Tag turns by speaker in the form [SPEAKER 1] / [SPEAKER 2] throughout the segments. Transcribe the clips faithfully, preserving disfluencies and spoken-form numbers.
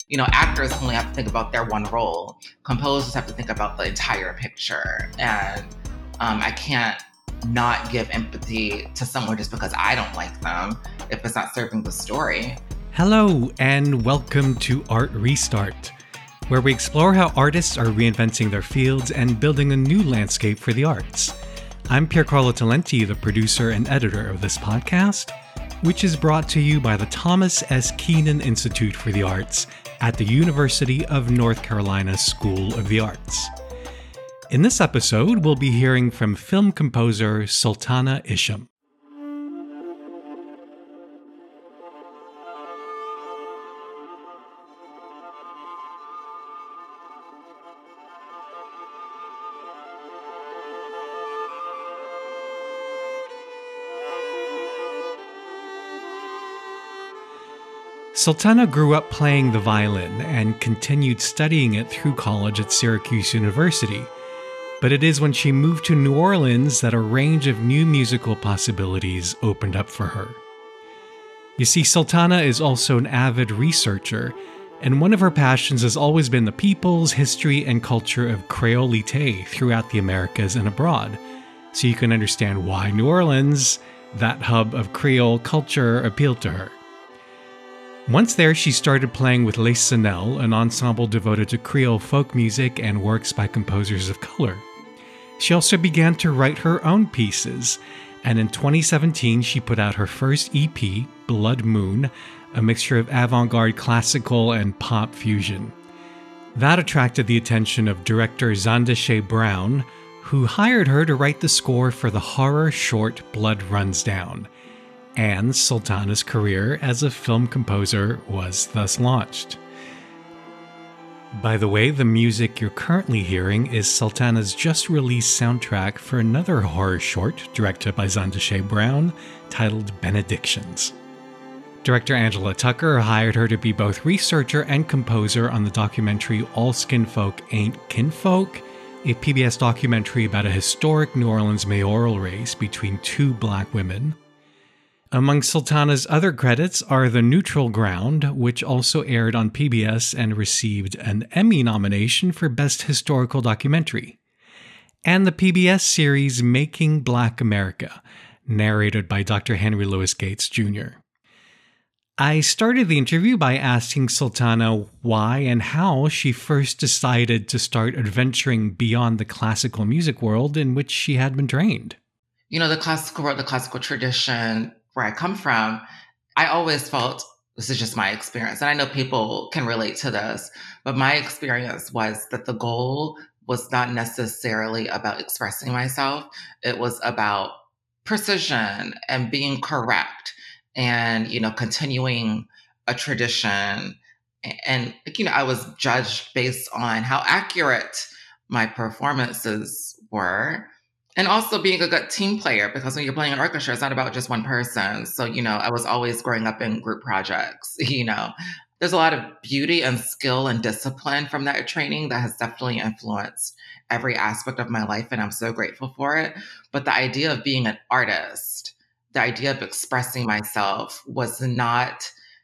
[SPEAKER 1] You know, actors only have to think about their one role. Composers have to think about the entire picture. And um, I can't not give empathy to someone just because I don't like them if it's not serving the story.
[SPEAKER 2] Hello, and welcome to Art Restart, where we explore how artists are reinventing their fields and building a new landscape for the arts. I'm Piercarlo Talenti, the producer and editor of this podcast, which is brought to you by the Thomas S. Keenan Institute for the Arts at the University of North Carolina School of the Arts. In this episode, we'll be hearing from film composer Sultana Isham. Sultana grew up playing the violin and continued studying it through college at Syracuse University. But it is when she moved to New Orleans that a range of new musical possibilities opened up for her. You see, Sultana is also an avid researcher, and one of her passions has always been the peoples, history, and culture of Creolite throughout the Americas and abroad, so you can understand why New Orleans, that hub of Creole culture, appealed to her. Once there, she started playing with Les Sennel, an ensemble devoted to Creole folk music and works by composers of color. She also began to write her own pieces, and in twenty seventeen she put out her first E P, Blood Moon, a mixture of avant-garde classical and pop fusion. That attracted the attention of director Zondesha Brown, who hired her to write the score for the horror short Blood Runs Down. And Sultana's career as a film composer was thus launched. By the way, the music you're currently hearing is Sultana's just-released soundtrack for another horror short directed by Zondesha Brown, titled Benedictions. Director Angela Tucker hired her to be both researcher and composer on the documentary All Skin Folk Ain't Kinfolk, a P B S documentary about a historic New Orleans mayoral race between two black women. Among Sultana's other credits are The Neutral Ground, which also aired on P B S and received an Emmy nomination for Best Historical Documentary, and the P B S series Making Black America, narrated by Doctor Henry Louis Gates Junior I started the interview by asking Sultana why and how she first decided to start adventuring beyond the classical music world in which she had been trained.
[SPEAKER 1] You know, the classical world, the classical tradition, where I come from, I always felt, this is just my experience, and I know people can relate to this, but my experience was that the goal was not necessarily about expressing myself. It was about precision and being correct and, you know, continuing a tradition. And, you know, I was judged based on how accurate my performances were. And also being a good team player, because when you're playing an orchestra, it's not about just one person. So, you know, I was always growing up in group projects, you know. There's a lot of beauty and skill and discipline from that training that has definitely influenced every aspect of my life, and I'm so grateful for it. But the idea of being an artist, the idea of expressing myself was not,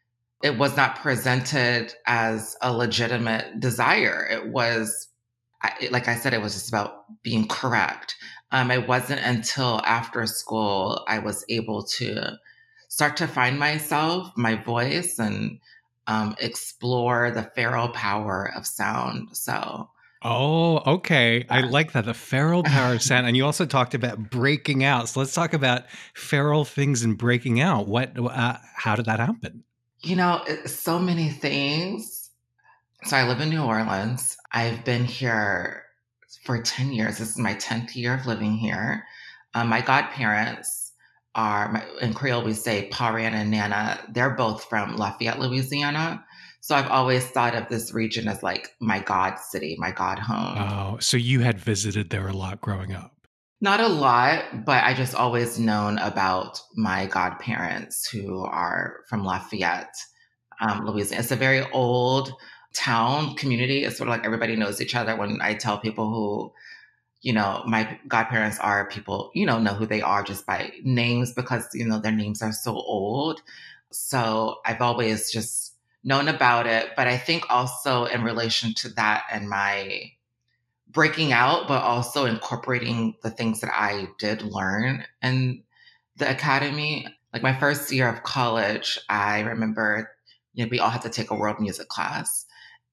[SPEAKER 1] it was not presented as a legitimate desire. It was, like I said, it was just about being correct. Um, it wasn't until after school I was able to start to find myself, my voice, and um, explore the feral power of sound. So,
[SPEAKER 2] oh, okay. I like that, the feral power of sound. And you also talked about breaking out. So let's talk about feral things and breaking out. What? Uh, how did that happen?
[SPEAKER 1] You know, it, so many things. So I live in New Orleans. I've been here for ten years. This is my tenth year of living here. Um, my godparents are, my, in Creole we say Paran and Nana. They're both from Lafayette, Louisiana. So I've always thought of this region as like my God city, my God home.
[SPEAKER 2] Oh, so you had visited there a lot growing up?
[SPEAKER 1] Not a lot, but I just always known about my godparents who are from Lafayette, um, Louisiana. It's a very old town community. It's sort of like everybody knows each other. When I tell people who, you know, my godparents are, people, you know, know who they are just by names because, you know, their names are so old. So I've always just known about it, but I think also in relation to that and my breaking out, but also incorporating the things that I did learn in the academy. Like my first year of college, I remember, you know, we all had to take a world music class.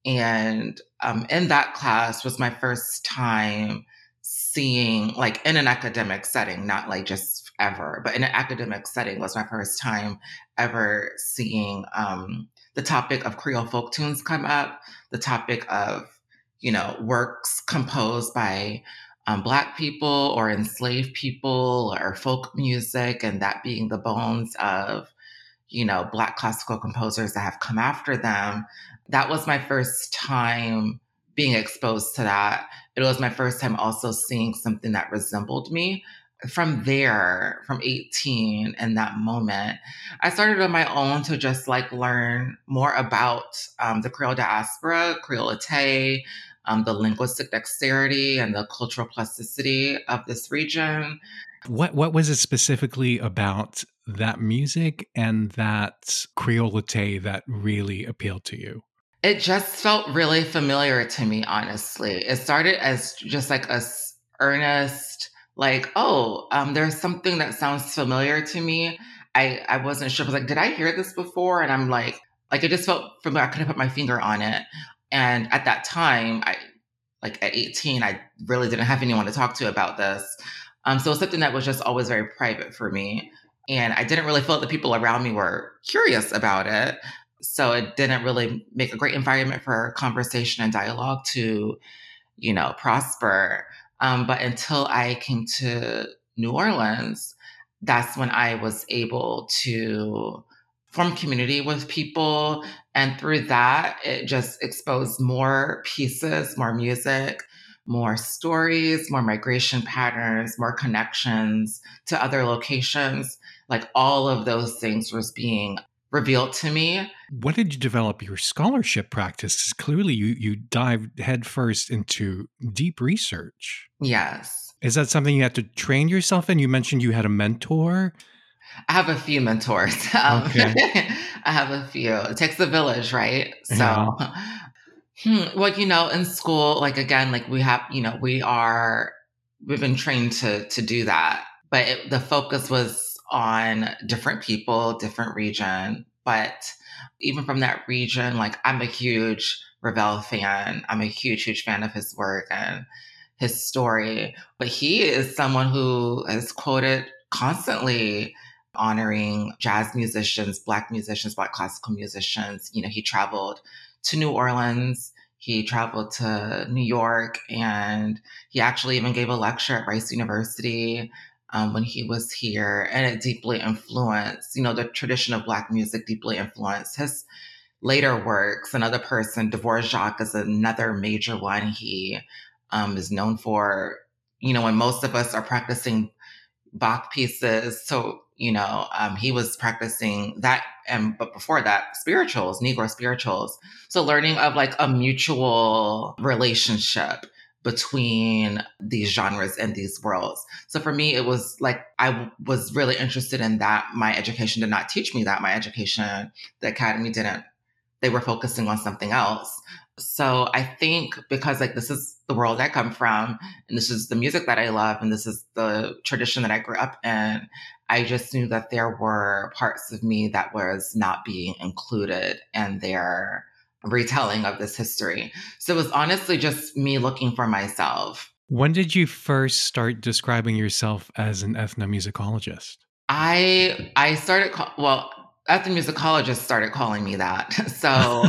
[SPEAKER 1] And um, in that class was my first time seeing, like in an academic setting, not like just ever, but in an academic setting was my first time ever seeing um, the topic of Creole folk tunes come up, the topic of, you know, works composed by um, Black people or enslaved people or folk music, and that being the bones of, you know, Black classical composers that have come after them. That was my first time being exposed to that. It was my first time also seeing something that resembled me. From there, from eighteen in that moment, I started on my own to just like learn more about um, the Creole diaspora, Creole-ite, um, the linguistic dexterity and the cultural plasticity of this region.
[SPEAKER 2] What what was it specifically about that music and that Creole-ite that really appealed to you?
[SPEAKER 1] It just felt really familiar to me, honestly. It started as just like a s- earnest, like, oh, um, there's something that sounds familiar to me. I, I wasn't sure. I was like, did I hear this before? And I'm like, like it just felt familiar. I couldn't put my finger on it. And at that time, I like at eighteen, I really didn't have anyone to talk to about this. Um, so it's something that was just always very private for me. And I didn't really feel that the people around me were curious about it. So it didn't really make a great environment for conversation and dialogue to, you know, prosper. Um, but until I came to New Orleans, that's when I was able to form community with people. And through that, it just exposed more pieces, more music, more stories, more migration patterns, more connections to other locations. Like all of those things was being revealed to me.
[SPEAKER 2] What did you develop your scholarship practice? 'Cause clearly, you you dived headfirst into deep research.
[SPEAKER 1] Yes.
[SPEAKER 2] Is that something you had to train yourself in? You mentioned you had a mentor.
[SPEAKER 1] I have a few mentors. Um,
[SPEAKER 2] Okay.
[SPEAKER 1] I have a few. It takes a village, right?
[SPEAKER 2] Yeah.
[SPEAKER 1] So, hmm, well, you know, in school, like again, like we have, you know, we are, we've been trained to to do that, but it, the focus was on different people, different region. But even from that region, like I'm a huge Ravel fan. I'm a huge, huge fan of his work and his story. But he is someone who is quoted constantly honoring jazz musicians, Black musicians, Black classical musicians. You know, he traveled to New Orleans, he traveled to New York, and he actually even gave a lecture at Rice University um, when he was here. And it deeply influenced, you know, the tradition of Black music deeply influenced his later works. Another person, Dvorak, is another major one. He um, is known for, you know, when most of us are practicing Bach pieces. So, you know, um, he was practicing that. And, but before that, spirituals, Negro spirituals. So learning of like a mutual relationship between these genres and these worlds. So for me, it was like, I w- was really interested in that. My education did not teach me that. My education, the academy didn't, they were focusing on something else. So I think because like this is the world I come from and this is the music that I love and this is the tradition that I grew up in, I just knew that there were parts of me that was not being included in their retelling of this history. So it was honestly just me looking for myself.
[SPEAKER 2] When did you first start describing yourself as an ethnomusicologist?
[SPEAKER 1] I I started call, well, ethnomusicologists started calling me that. So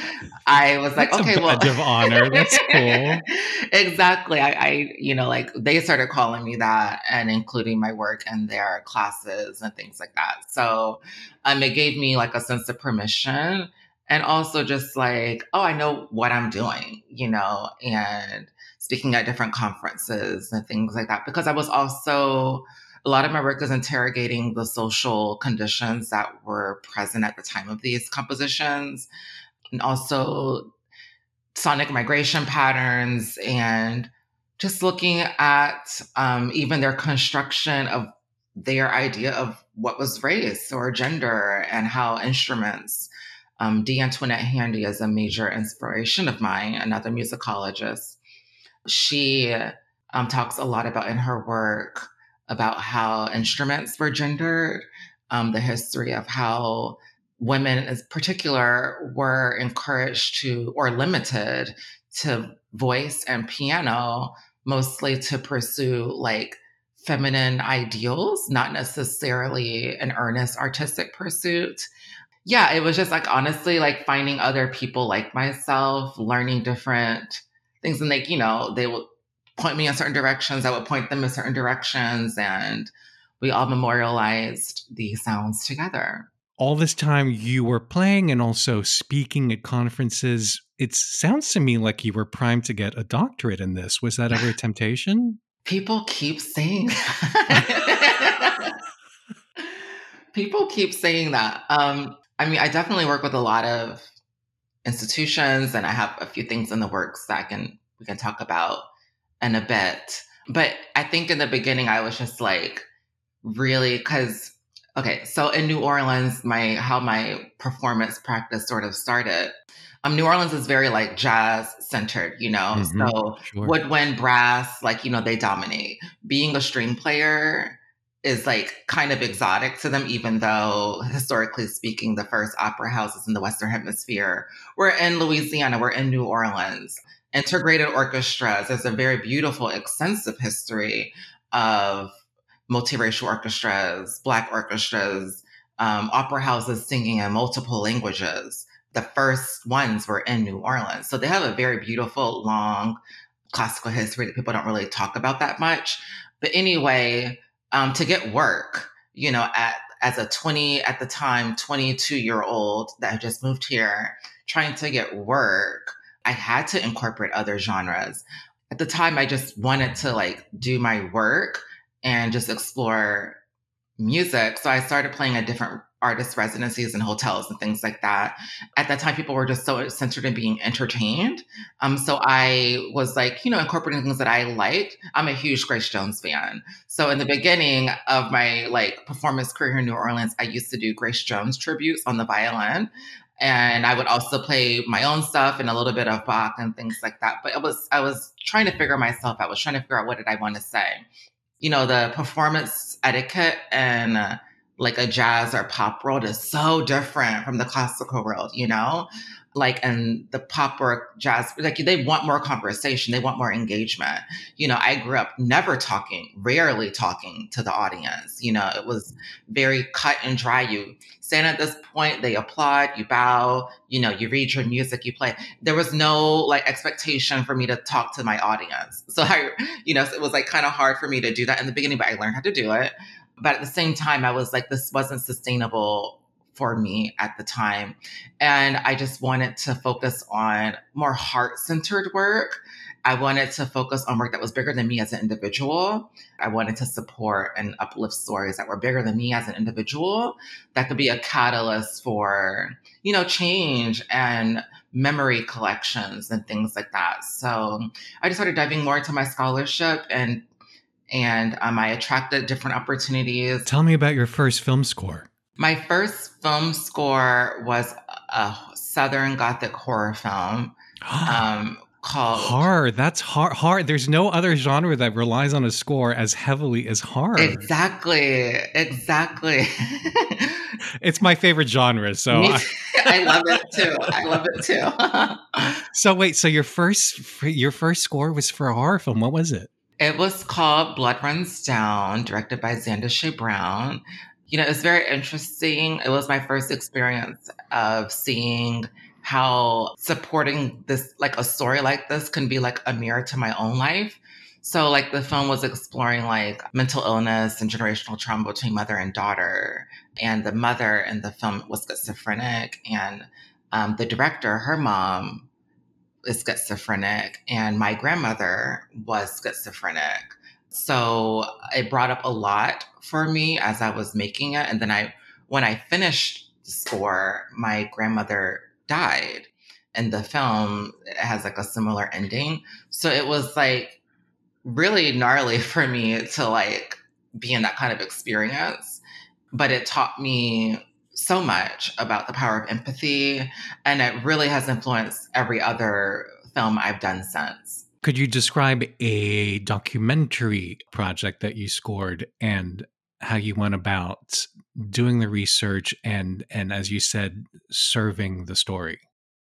[SPEAKER 1] I was like,
[SPEAKER 2] That's a
[SPEAKER 1] okay, well,
[SPEAKER 2] badge of honor. That's cool.
[SPEAKER 1] exactly. I, I, you know, like they started calling me that and including my work in their classes and things like that. So um, it gave me like a sense of permission and also just like, oh, I know what I'm doing, you know, and speaking at different conferences and things like that. Because I was also, a lot of my work is interrogating the social conditions that were present at the time of these compositions and also sonic migration patterns and just looking at um, even their construction of their idea of what was race or gender and how instruments Um, D. Antoinette Handy is a major inspiration of mine, another musicologist. She um, talks a lot about in her work about how instruments were gendered, um, the history of how women in particular were encouraged to or limited to voice and piano, mostly to pursue like feminine ideals, not necessarily an earnest artistic pursuit. Yeah, it was just like honestly like finding other people like myself, learning different things. And like, you know, they would point me in certain directions, I would point them in certain directions, and we all memorialized these sounds together.
[SPEAKER 2] All this time you were playing and also speaking at conferences. It sounds to me like you were primed to get a doctorate in this. Was that ever a temptation?
[SPEAKER 1] People keep saying People keep saying that. Um, I mean, I definitely work with a lot of institutions, and I have a few things in the works that I can we can talk about in a bit. But I think in the beginning, I was just like really because okay, so in New Orleans, my how my performance practice sort of started. Um, New Orleans is very like jazz centered, you know.
[SPEAKER 2] Mm-hmm.
[SPEAKER 1] So
[SPEAKER 2] Sure.
[SPEAKER 1] woodwind, brass, like you know, they dominate. Being a string player is like kind of exotic to them, even though historically speaking, the first opera houses in the Western Hemisphere were in Louisiana, we're in New Orleans. Integrated orchestras, there's a very beautiful, extensive history of multiracial orchestras, Black orchestras, um, opera houses singing in multiple languages. The first ones were in New Orleans. So they have a very beautiful, long classical history that people don't really talk about that much. But anyway, um, to get work, you know, at as a twenty, at the time, twenty-two year old that had just moved here, trying to get work, I had to incorporate other genres. At the time, I just wanted to like do my work and just explore music. So I started playing at different artist residencies and hotels and things like that. At that time, people were just so centered in being entertained. Um, so I was like, you know, incorporating things that I liked. I'm a huge Grace Jones fan. So in the beginning of my like performance career here in New Orleans, I used to do Grace Jones tributes on the violin. And I would also play my own stuff and a little bit of Bach and things like that. But it was I was trying to figure myself out. I was trying to figure out what did I want to say. You know, the performance etiquette and uh, like a jazz or pop world is so different from the classical world, you know? Like, and the pop or jazz, like they want more conversation, they want more engagement. You know, I grew up never talking, rarely talking to the audience. You know, it was very cut and dry. You stand at this point, they applaud, you bow, you know, you read your music, you play. There was no like expectation for me to talk to my audience. So I, you know, it was like kind of hard for me to do that in the beginning, but I learned how to do it. But at the same time, I was like, this wasn't sustainable for me at the time. And I just wanted to focus on more heart-centered work. I wanted to focus on work that was bigger than me as an individual. I wanted to support and uplift stories that were bigger than me as an individual, that could be a catalyst for, you know, change and memory collections and things like that. So I just started diving more into my scholarship, and and um, I attracted different opportunities.
[SPEAKER 2] Tell me about your first film score.
[SPEAKER 1] My first film score was a Southern Gothic horror film um, called
[SPEAKER 2] horror. That's hard. Horror. There's no other genre that relies on a score as heavily as horror.
[SPEAKER 1] Exactly. Exactly.
[SPEAKER 2] It's my favorite genre. So
[SPEAKER 1] I-, I love it too. I love it too.
[SPEAKER 2] So wait. So your first your first score was for a horror film. What was it?
[SPEAKER 1] It was called Blood Runs Down, directed by Xander Shea Brown. You know, it's very interesting. It was my first experience of seeing how supporting this, like a story like this, can be like a mirror to my own life. So like the film was exploring like mental illness and generational trauma between mother and daughter. And the mother in the film was schizophrenic. And um, the director, her mom, is schizophrenic. And my grandmother was schizophrenic. So it brought up a lot for me as I was making it. And then I, when I finished the score, my grandmother died. And the film has like a similar ending. So it was like really gnarly for me to like be in that kind of experience. But it taught me so much about the power of empathy, and it really has influenced every other film I've done since.
[SPEAKER 2] Could you describe a documentary project that you scored and how you went about doing the research and, and as you said, serving the story?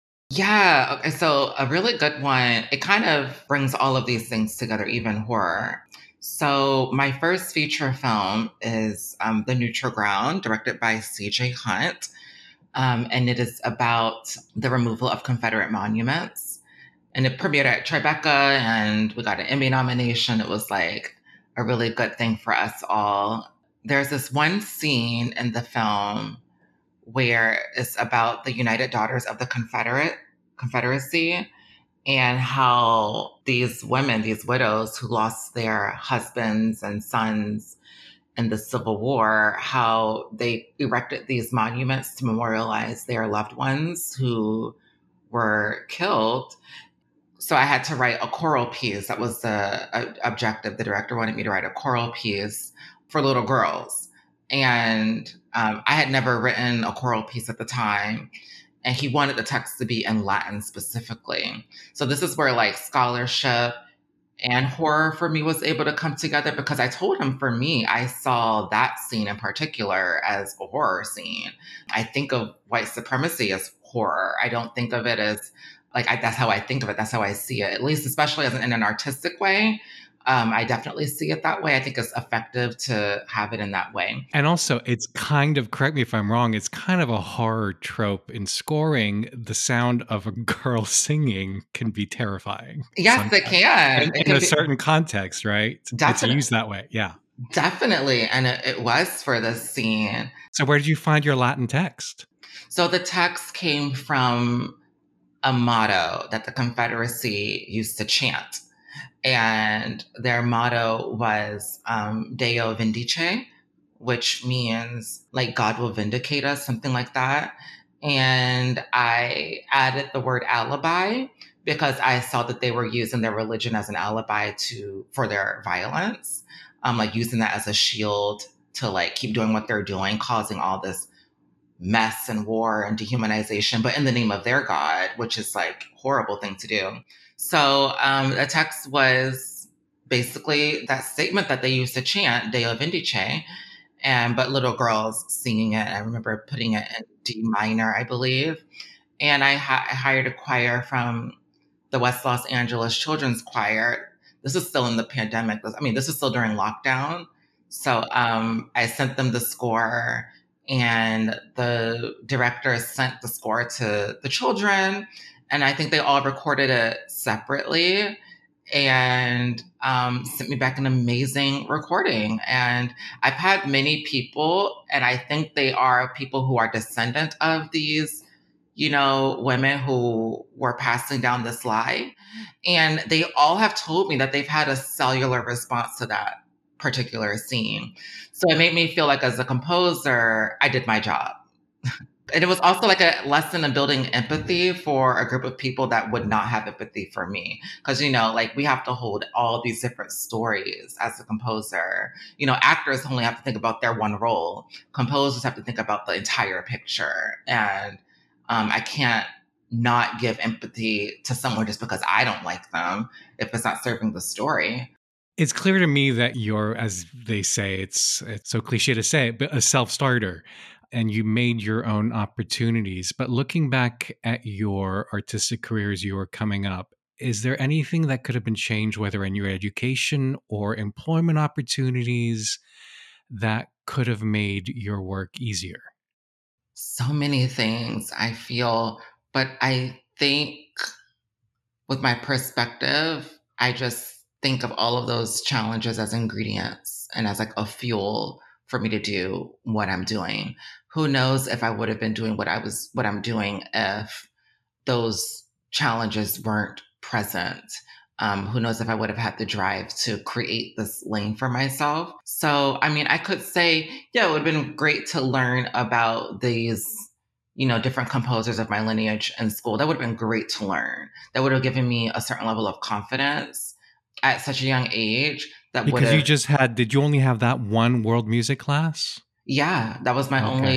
[SPEAKER 1] Yeah, okay, so a really good one, it kind of brings all of these things together, even horror. So my first feature film is um, The Neutral Ground, directed by C J Hunt. Um, and it is about the removal of Confederate monuments. And it premiered at Tribeca, and we got an Emmy nomination. It was like a really good thing for us all. There's this one scene in the film where it's about the United Daughters of the Confederate Confederacy, and how these women, these widows who lost their husbands and sons in the Civil War, how they erected these monuments to memorialize their loved ones who were killed. So I had to write a choral piece. That was the uh, objective. The director wanted me to write a choral piece for little girls. And um, I had never written a choral piece at the time. And he wanted the text to be in Latin specifically. So this is where like scholarship and horror for me was able to come together, because I told him, for me, I saw that scene in particular as a horror scene. I think of white supremacy as horror. I don't think of it as like, I, that's how I think of it. That's how I see it, at least, especially as an, in an artistic way. Um, I definitely see it that way. I think it's effective to have it in that way.
[SPEAKER 2] And also, it's kind of, correct me if I'm wrong, it's kind of a horror trope in scoring. The sound of a girl singing can be terrifying.
[SPEAKER 1] Yes,
[SPEAKER 2] sometimes.
[SPEAKER 1] it can.
[SPEAKER 2] In,
[SPEAKER 1] it
[SPEAKER 2] in
[SPEAKER 1] can
[SPEAKER 2] a
[SPEAKER 1] be,
[SPEAKER 2] certain context, right?
[SPEAKER 1] definitely,
[SPEAKER 2] It's used that way. Yeah.
[SPEAKER 1] Definitely. And it, it was for this scene.
[SPEAKER 2] So where did you find your Latin text?
[SPEAKER 1] So the text came from a motto that the Confederacy used to chant. And their motto was um, Deo Vindice, which means like God will vindicate us, something like that. And I added the word alibi because I saw that they were using their religion as an alibi to for their violence, um, like using that as a shield to like keep doing what they're doing, causing all this mess and war and dehumanization, but in the name of their God, which is like horrible thing to do. So um, the text was basically that statement that they used to chant, Deo Vindice, and but little girls singing it. I remember putting it in D minor, I believe. And I, ha- I hired a choir from the West Los Angeles Children's Choir. This is still in the pandemic. I mean, this is still during lockdown. So um, I sent them the score, and the director sent the score to the children. And I think they all recorded it separately and um, sent me back an amazing recording. And I've had many people, and I think they are people who are descendant of these, you know, women who were passing down this lie. And they all have told me that they've had a cellular response to that particular scene. So it made me feel like as a composer, I did my job. And it was also like a lesson in building empathy for a group of people that would not have empathy for me. Because, you know, like we have to hold all these different stories as a composer. You know, actors only have to think about their one role. Composers have to think about the entire picture. And um, I can't not give empathy to someone just because I don't like them if it's not serving the story.
[SPEAKER 2] It's clear to me that you're, as they say, it's it's so cliche to say it, but a self-starter, and you made your own opportunities. But looking back at your artistic career as you were coming up, is there anything that could have been changed, whether in your education or employment opportunities, that could have made your work easier?
[SPEAKER 1] So many things I feel, but I think with my perspective, I just think of all of those challenges as ingredients and as like a fuel for me to do what I'm doing. Who knows if I would have been doing what I was, what I'm doing if those challenges weren't present. Um, who knows if I would have had the drive to create this lane for myself. So, I mean, I could say, yeah, it would have been great to learn about these, you know, different composers of my lineage in school. That would have been great to learn. That would have given me a certain level of confidence at such a young age. That would
[SPEAKER 2] Because
[SPEAKER 1] have,
[SPEAKER 2] you just had, did you only have that one world music class?
[SPEAKER 1] yeah, that was my
[SPEAKER 2] Okay.
[SPEAKER 1] only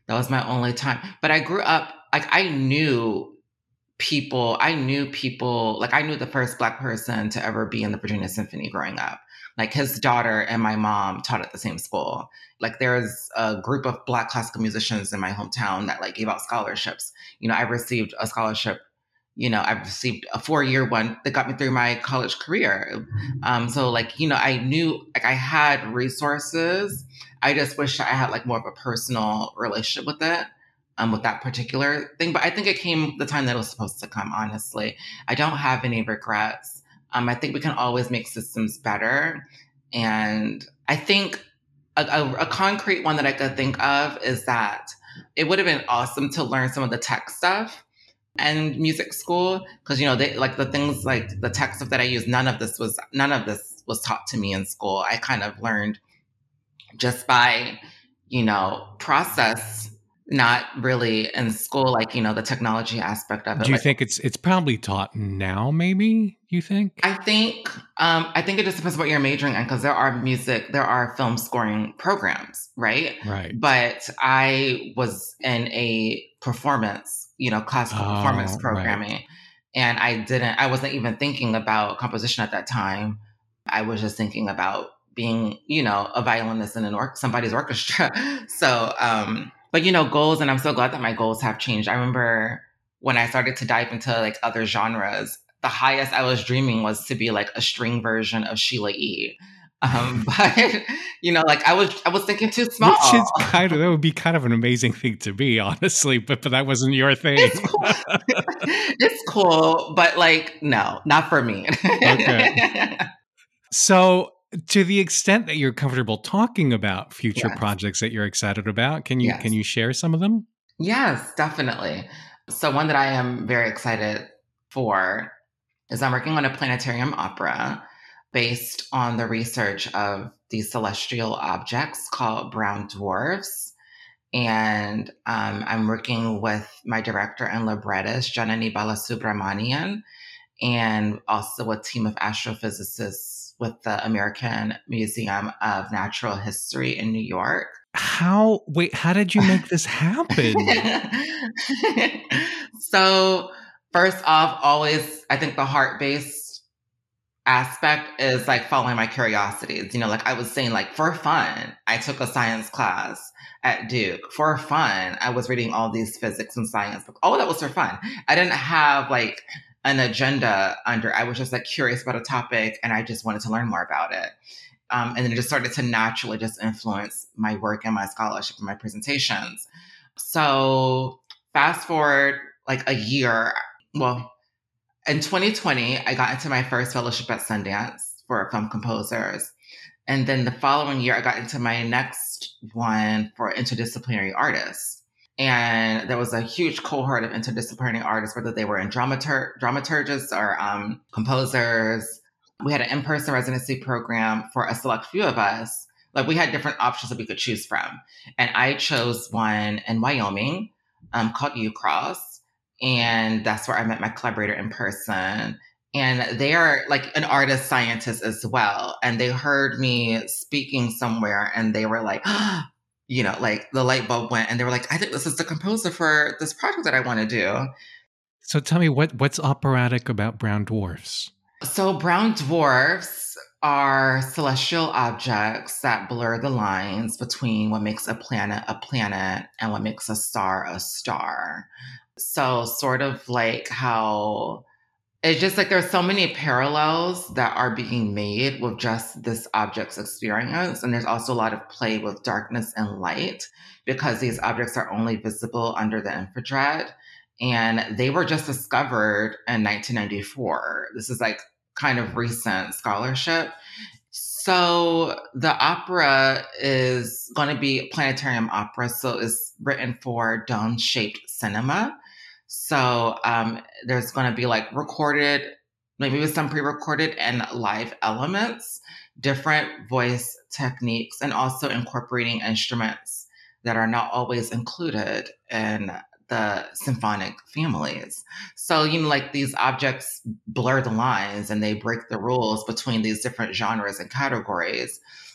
[SPEAKER 1] That was my only time. But I grew up, like, I knew people, I knew people, like, I knew the first Black person to ever be in the Virginia Symphony growing up. Like, his daughter and my mom taught at the same school. Like, there's a group of Black classical musicians in my hometown that, like, gave out scholarships. You know, I received a scholarship. You know, I received a four-year one that got me through my college career. Um, so, like, you know, I knew, like, I had resources. I just wish I had, like, more of a personal relationship with it, um, with that particular thing. But I think it came the time that it was supposed to come, honestly. I don't have any regrets. Um, I think we can always make systems better. And I think a, a, a concrete one that I could think of is that it would have been awesome to learn some of the tech stuff and music school, because, you know, they, like, the things, like the tech stuff that I use, none of this was none of this was taught to me in school. I kind of learned just by, you know, process, not really in school, like, you know, the technology aspect of it.
[SPEAKER 2] Do you
[SPEAKER 1] Like,
[SPEAKER 2] think it's it's probably taught now, maybe, you think?
[SPEAKER 1] I think um, I think it just depends what you're majoring in, because there are music, there are film scoring programs, right?
[SPEAKER 2] Right.
[SPEAKER 1] But I was in a performance, you know, classical
[SPEAKER 2] Oh,
[SPEAKER 1] performance
[SPEAKER 2] right.
[SPEAKER 1] programming, and I didn't, I wasn't even thinking about composition at that time. I was just thinking about being, you know, a violinist in an or- somebody's orchestra. So, um, but, you know, goals, and I'm so glad that my goals have changed. I remember when I started to dive into, like, other genres, the highest I was dreaming was to be, like, a string version of Sheila E. Um, but, you know, like, I was, I was thinking too small.
[SPEAKER 2] Which is kind of, that would be kind of an amazing thing to be, honestly, but, but that wasn't your thing.
[SPEAKER 1] It's cool. It's cool, but, like, no, not for me.
[SPEAKER 2] Okay. So, to the extent that you're comfortable talking about future
[SPEAKER 1] Yes.
[SPEAKER 2] projects that you're excited about, can you
[SPEAKER 1] Yes.
[SPEAKER 2] can you share some of them?
[SPEAKER 1] Yes, definitely. So one that I am very excited for is I'm working on a planetarium opera based on the research of these celestial objects called brown dwarfs. And um, I'm working with my director and librettist, Janani Balasubramanian, and also a team of astrophysicists with the American Museum of Natural History in New York.
[SPEAKER 2] How, wait, how did you make this happen?
[SPEAKER 1] So, first off, always, I think the heart based aspect is, like, following my curiosities. You know, like I was saying, like, for fun, I took a science class at Duke. For fun, I was reading all these physics and science books. All that was for fun. I didn't have, like, an agenda under, I was just, like, curious about a topic, and I just wanted to learn more about it. Um, and then it just started to naturally just influence my work and my scholarship and my presentations. So fast forward like a year, well, in twenty twenty, I got into my first fellowship at Sundance for film composers. And then the following year, I got into my next one for interdisciplinary artists. And there was a huge cohort of interdisciplinary artists, whether they were in dramatur- dramaturgists or um, composers. We had an in-person residency program for a select few of us. Like, we had different options that we could choose from. And I chose one in Wyoming um, called U-Cross. And that's where I met my collaborator in person. And they are, like, an artist scientist as well. And they heard me speaking somewhere, and they were like, oh, you know, like, the light bulb went, and they were like, I think this is the composer for this project that I want to do.
[SPEAKER 2] So tell me, what what's operatic about brown dwarfs?
[SPEAKER 1] So brown dwarfs are celestial objects that blur the lines between what makes a planet a planet and what makes a star a star. So sort of like how it's just like there's so many parallels that are being made with just this object's experience. And there's also a lot of play with darkness and light because these objects are only visible under the infrared. And they were just discovered in nineteen ninety-four. This is like kind of recent scholarship. So the opera is going to be a planetarium opera. So it's written for dome-shaped cinema. So um, there's going to be like recorded, maybe with some pre-recorded and live elements, different voice techniques, and also incorporating instruments that are not always included in the symphonic families. So, you know, like these objects blur the lines and they break the rules between these different genres and categories.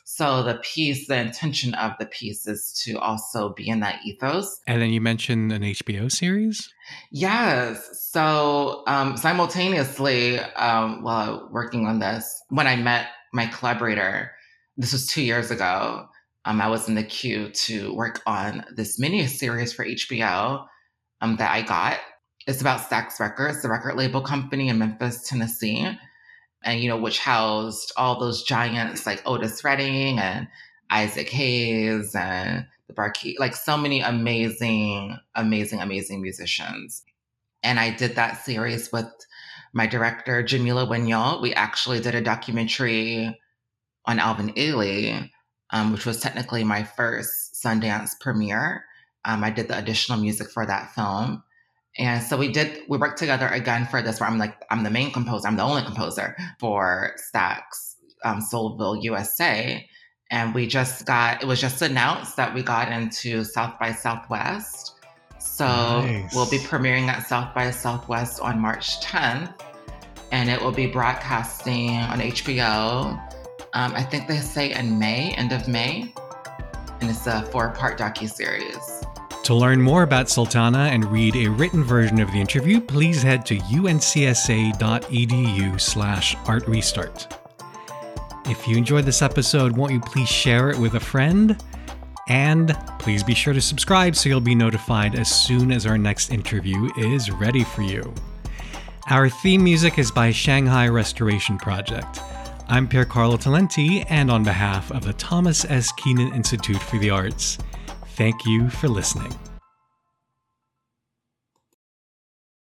[SPEAKER 1] So the piece, the intention of the piece is to also be in that ethos.
[SPEAKER 2] And then you mentioned an H B O series?
[SPEAKER 1] Yes. So um, simultaneously, um, while working on this, when I met my collaborator, this was two years ago, um, I was in the queue to work on this mini series for H B O um, that I got. It's about Stax Records, the record label company in Memphis, Tennessee. And, you know, which housed all those giants like Otis Redding and Isaac Hayes and the Barkey, like so many amazing, amazing, amazing musicians. And I did that series with my director, Jamila Wignon. We actually did a documentary on Alvin Ailey, um, which was technically my first Sundance premiere. Um, I did the additional music for that film. And so we did, we worked together again for this, where I'm like, I'm the main composer. I'm the only composer for Stax um, Soulville, U S A. And we just got, it was just announced that we got into South by Southwest. So nice. We'll be premiering at South by Southwest on March tenth. And it will be broadcasting on H B O. Um, I think they say in May, end of May. And it's a four-part docuseries.
[SPEAKER 2] To learn more about Sultana and read a written version of the interview, please head to uncsa.edu slash art restart. If you enjoyed this episode, won't you please share it with a friend? And please be sure to subscribe so you'll be notified as soon as our next interview is ready for you. Our theme music is by Shanghai Restoration Project. I'm Piercarlo Talenti, and on behalf of the Thomas S. Keenan Institute for the Arts, thank you for listening.